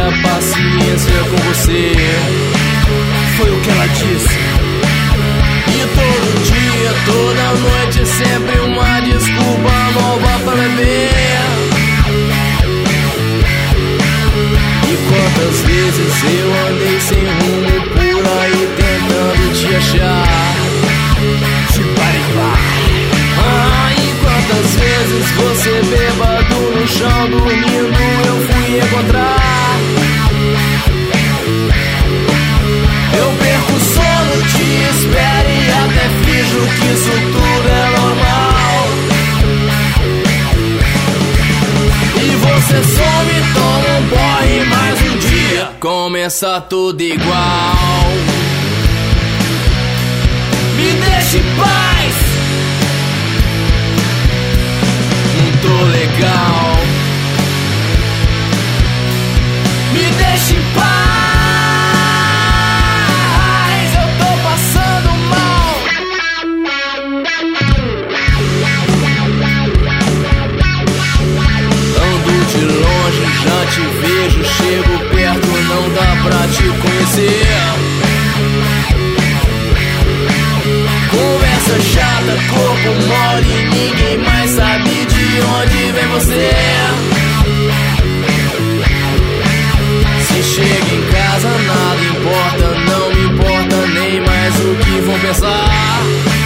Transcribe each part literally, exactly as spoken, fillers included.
muita paciência com você. Foi o que ela disse. E todo dia, toda noite, sempre uma desculpa nova pra beber. E quantas vezes eu andei sem rumo por aí tentando te achar. Te parivar. Ah, e quantas vezes você bêbado no chão dormindo eu fui encontrar. Eu perco o sono, te espero e até finjo que isso tudo é normal. E você some, toma um porre e mais um dia começa tudo igual. Me deixe em paz, não tô legal. Me deixe em paz, eu tô passando mal. Ando de longe, já te vejo, chego perto, não dá pra te conhecer. Conversa chata, corpo mole, ninguém mais sabe de onde vem você. Se chega em casa nada importa, não me importa nem mais o que vão pensar.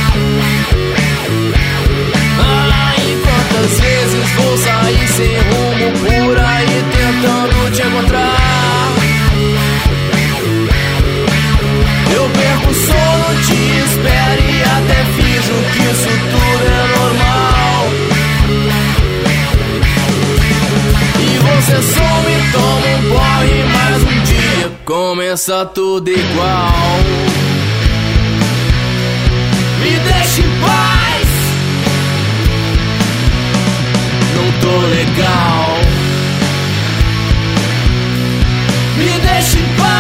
Ah, e quantas vezes vou sair sem rumo por aí tentando te encontrar. Eu perco o sono, te espero e até finjo que isso tudo é normal. E você some, toma um porre e mais um dia começa tudo igual. Me deixe em paz, não tô legal. Me deixe em paz,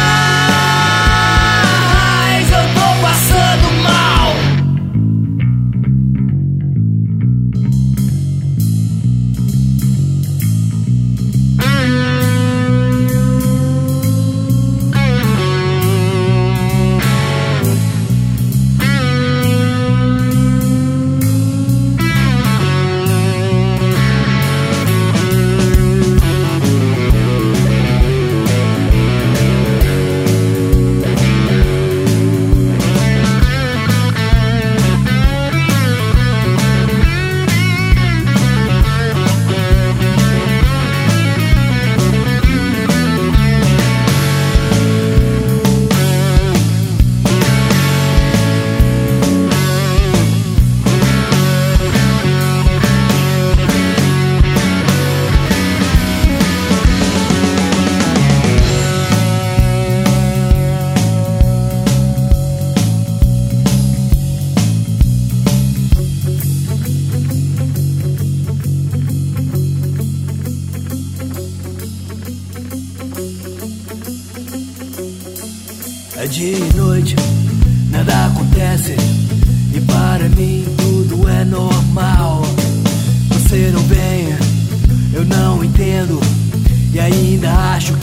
é dia e noite, nada acontece e para mim tudo é normal. Você não vem, eu não entendo e ainda acho